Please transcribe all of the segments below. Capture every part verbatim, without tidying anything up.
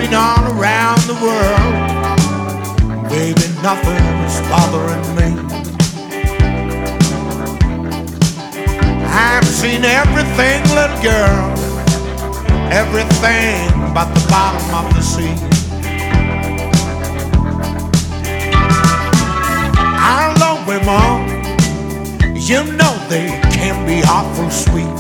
been all around the world. Baby, nothing is bothering me. I've seen everything, little girl, everything but the bottom of the sea. I love women, you know they can be awful sweet.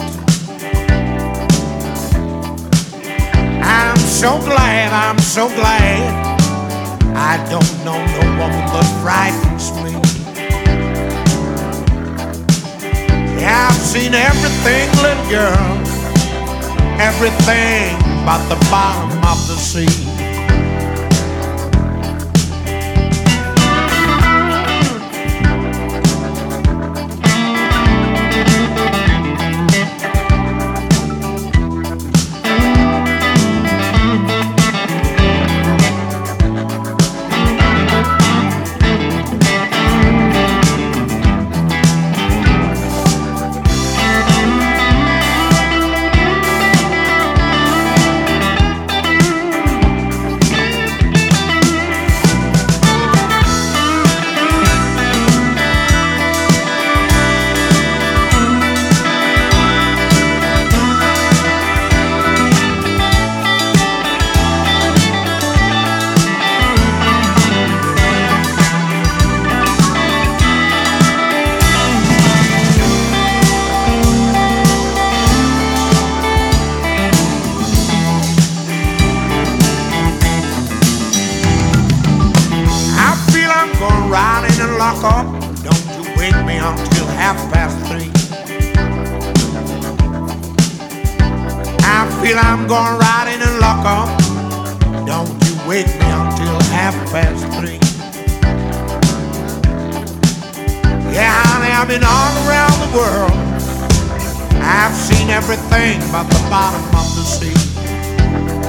I'm so glad, I'm so glad I don't know no woman that frightens me. Yeah, I've seen everything, little girl, everything but the bottom of the sea. Riding and lock up, don't you wake me until half past three. I feel I'm going riding and lock up, don't you wake me until half past three. Yeah, honey, I've been all around the world. I've seen everything but the bottom of the sea.